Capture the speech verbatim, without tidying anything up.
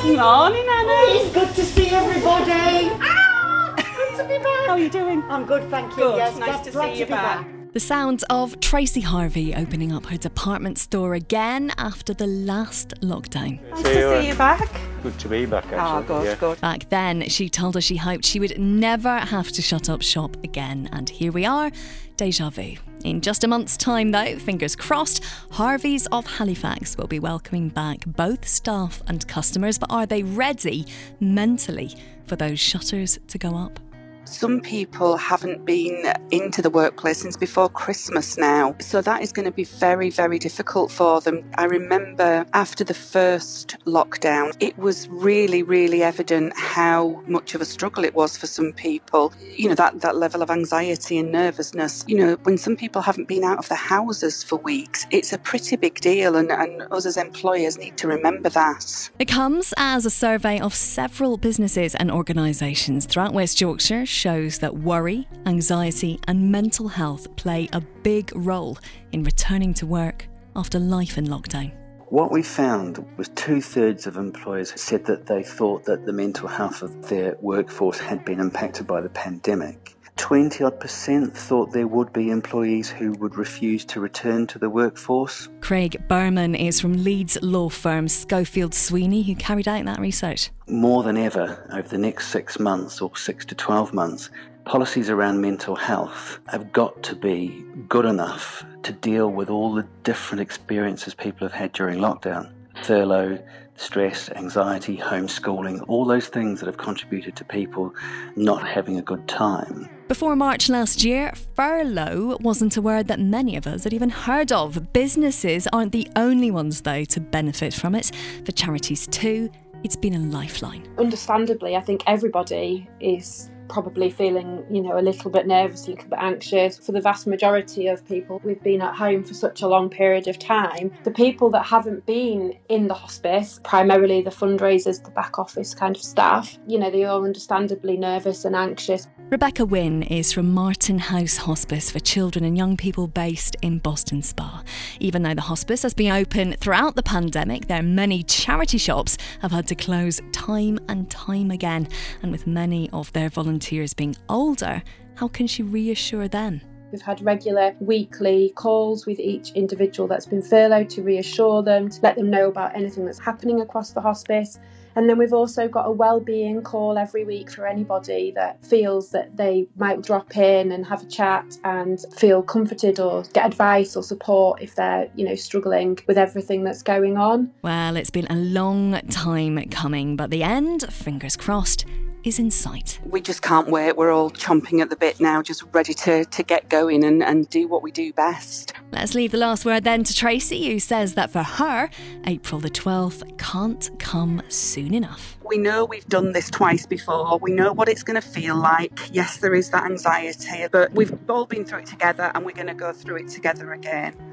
Morning, Anna. It's good to see everybody. Ah, good to be back. How are you doing? I'm good, thank you. Good. Yes, Nice glad- to glad see you be back. The sounds of Tracy Harvey opening up her department store again after the last lockdown. Nice to see you back. Good to be back, actually. Oh, good, yeah. good. Back then, she told us she hoped she would never have to shut up shop again. And here we are, déjà vu. In just a month's time, though, fingers crossed, Harvey's of Halifax will be welcoming back both staff and customers. But are they ready mentally for those shutters to go up? Some people haven't been into the workplace since before Christmas now, so that is going to be very, very difficult for them. I remember after the first lockdown, it was really, really evident how much of a struggle it was for some people. You know, that, that level of anxiety and nervousness. You know, when some people haven't been out of their houses for weeks, it's a pretty big deal, and, and us as employers need to remember that. It comes as a survey of several businesses and organisations throughout West Yorkshire shows that worry, anxiety and mental health play a big role in returning to work after life in lockdown. What we found was two-thirds of employers said that they thought that the mental health of their workforce had been impacted by the pandemic. twenty-odd percent thought there would be employees who would refuse to return to the workforce. Craig Berman is from Leeds law firm Schofield Sweeney, who carried out that research. More than ever, over the next six months or six to twelve months, policies around mental health have got to be good enough to deal with all the different experiences people have had during lockdown. Furlough, stress, anxiety, homeschooling, all those things that have contributed to people not having a good time. Before March last year, furlough wasn't a word that many of us had even heard of. Businesses aren't the only ones, though, to benefit from it. For charities too, it's been a lifeline. Understandably, I think everybody is probably feeling, you know, a little bit nervous, a little bit anxious. For the vast majority of people, we've been at home for such a long period of time. The people that haven't been in the hospice, primarily the fundraisers, the back office kind of staff, you know, they're all understandably nervous and anxious. Rebecca Wynne is from Martin House Hospice for Children and Young People based in Boston Spa. Even though the hospice has been open throughout the pandemic, their many charity shops have had to close time and time again. And with many of their volunteers being older, how can she reassure them? We've had regular weekly calls with each individual that's been furloughed to reassure them, to let them know about anything that's happening across the hospice. And then we've also got a wellbeing call every week for anybody that feels that they might drop in and have a chat and feel comforted or get advice or support if they're, you know, struggling with everything that's going on. Well, it's been a long time coming, but the end, fingers crossed, is in sight. We just can't wait. We're all chomping at the bit now, just ready to, to get going and, and do what we do best. Let's leave the last word then to Tracy, who says that for her, April the twelfth can't come soon enough. We know we've done this twice before. We know what it's going to feel like. Yes, there is that anxiety, but we've all been through it together and we're going to go through it together again.